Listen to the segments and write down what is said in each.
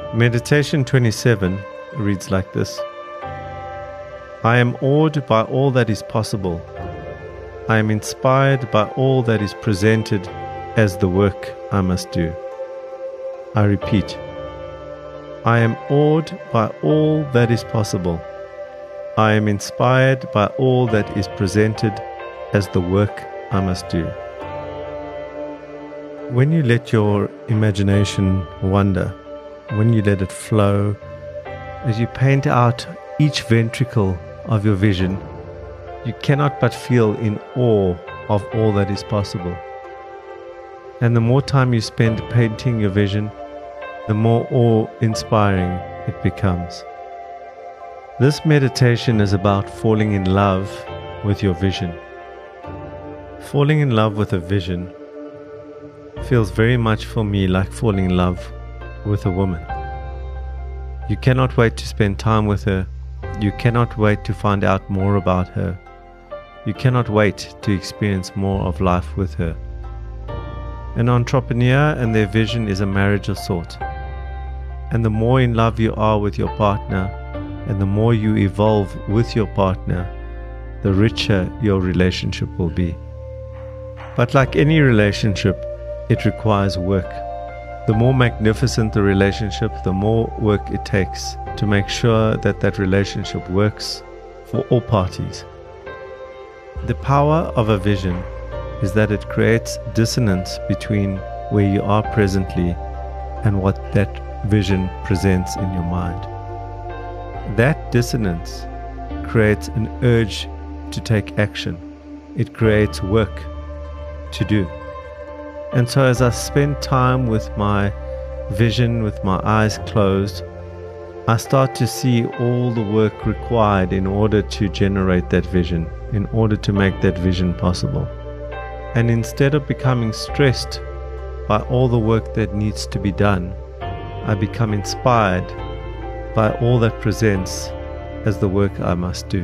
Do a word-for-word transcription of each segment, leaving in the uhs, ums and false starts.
Meditation twenty-seven reads like this. I am awed by all that is possible. I am inspired by all that is presented as the work I must do. I repeat. I am awed by all that is possible. I am inspired by all that is presented as the work I must do. When you let your imagination wander, when you let it flow, as you paint out each ventricle of your vision, you cannot but feel in awe of all that is possible. And the more time you spend painting your vision, the more awe-inspiring it becomes. This meditation is about falling in love with your vision. Falling in love with a vision feels very much for me like falling in love with a woman. You cannot wait to spend time with her. You cannot wait to find out more about her. You cannot wait to experience more of life with her. An entrepreneur and their vision is a marriage of sort. And the more in love you are with your partner, and the more you evolve with your partner, the richer your relationship will be. But like any relationship, it requires work. The more magnificent the relationship, the more work it takes to make sure that that relationship works for all parties. The power of a vision is that it creates dissonance between where you are presently and what that vision presents in your mind. That dissonance creates an urge to take action. It creates work to do. And so as I spend time with my vision, with my eyes closed, I start to see all the work required in order to generate that vision, in order to make that vision possible. And instead of becoming stressed by all the work that needs to be done, I become inspired by all that presents as the work I must do.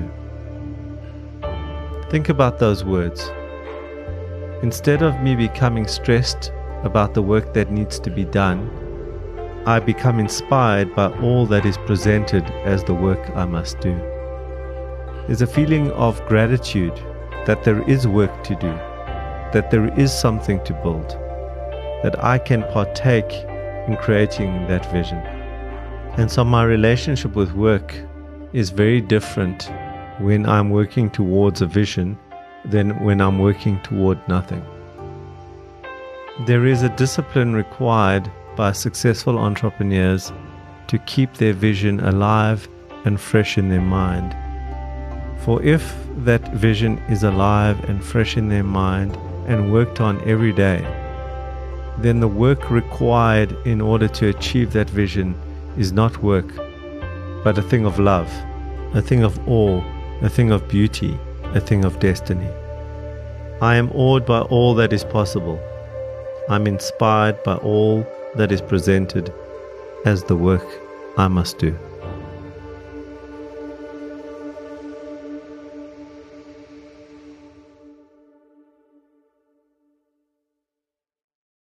Think about those words. Instead of me becoming stressed about the work that needs to be done, I become inspired by all that is presented as the work I must do. There's a feeling of gratitude that there is work to do, that there is something to build, that I can partake in creating that vision. And so my relationship with work is very different when I'm working towards a vision than when I'm working toward nothing. There is a discipline required by successful entrepreneurs to keep their vision alive and fresh in their mind. For if that vision is alive and fresh in their mind and worked on every day, then the work required in order to achieve that vision is not work, but a thing of love, a thing of awe, a thing of beauty, a thing of destiny. I am awed by all that is possible. I'm inspired by all that is presented as the work I must do.